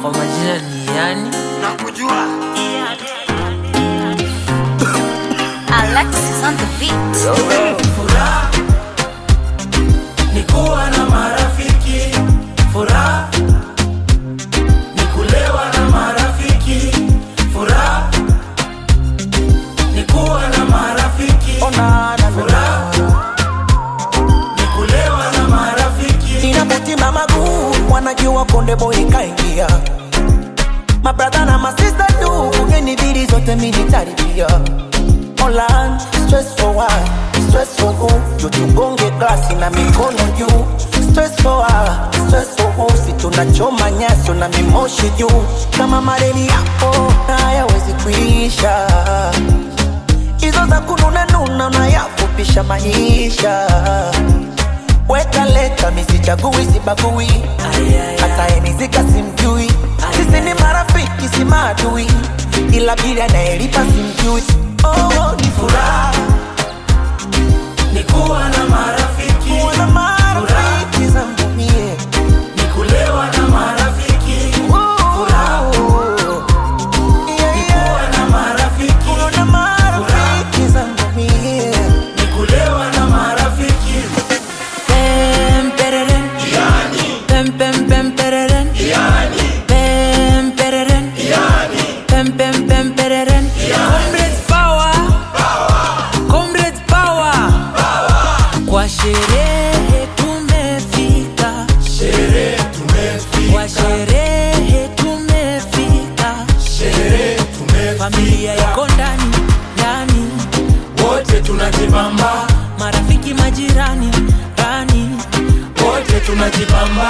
Kwa majina ni yani nakujua Alexis on the beat. Furaha ni kuwa na marafiki, furaha ni kulewa na marafiki, furaha ni kuwa na marafiki, furaha ni kulewa na marafiki. Inapotima magumu wanajua konde boy kaingia. My brother na my sister do ugenibidi zote mimi taribia. Online, stress for what? Stress for who? Tutugonge glasi na mikono juu. Stress for what? Stress for who? Si tunachoma nyaso na mimoshi juu. Kama mareli yapo na hayawezi kuisha. Hizo za kununa nuna na yafupisha maisha. Weka leka misichagui sibagui. Hata enizika simjui. Sisi ni marafiki si maadui. Ila bila naelipa simjui. Oh, ni furaha ni kuwa na marafiki, kuwa na marafiki zangu mie. ni kulewa na marafiki, furaha ni kuwa na marafiki, Kuwa na marafiki zangu mie. ni kulewa na marafiki. Pem pereren Yani, Pem pem pem pereren yani, Pem pereren yani, Pem pem pem pereren Comrades power Comrades power Kwa sherehe tumefika sherehe tumefika, Kwa sherehe tumefika sherehe tumefika, Familia iko ndani ndani wote tunajibamba, Marafiki majirani rani wote tunajibamba.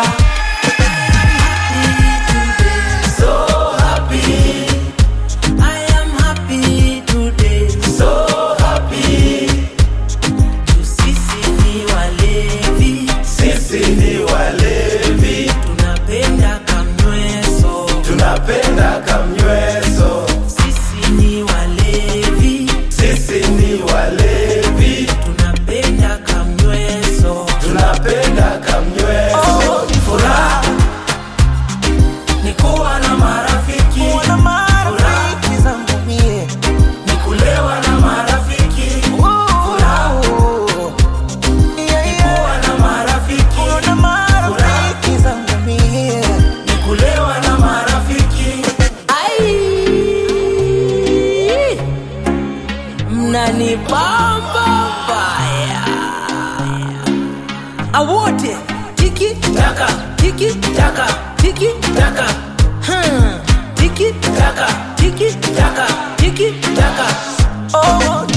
So happy, I am happy today so happy, Sisi ni walevi sisi ni walevi, Tunapenda kamnyweso tunapenda kamnyweso, Sisi ni walevi sisi ni walevi, Tunapenda kamnyweso tunapenda kamnyweso. Furaha ni kuwa na marafiki, Kuwa na marafiki zangu mie. ni kulewa na marafiki, furaha kuwa na marafiki, Kuwa na marafiki zangu mie. ni kulewa na marafiki. Ai Mnanibamba baya Awote Tiki Taka, Tiki taka, Tiki taka, Tiki taka, Tiki taka, Tiki taka. Oh,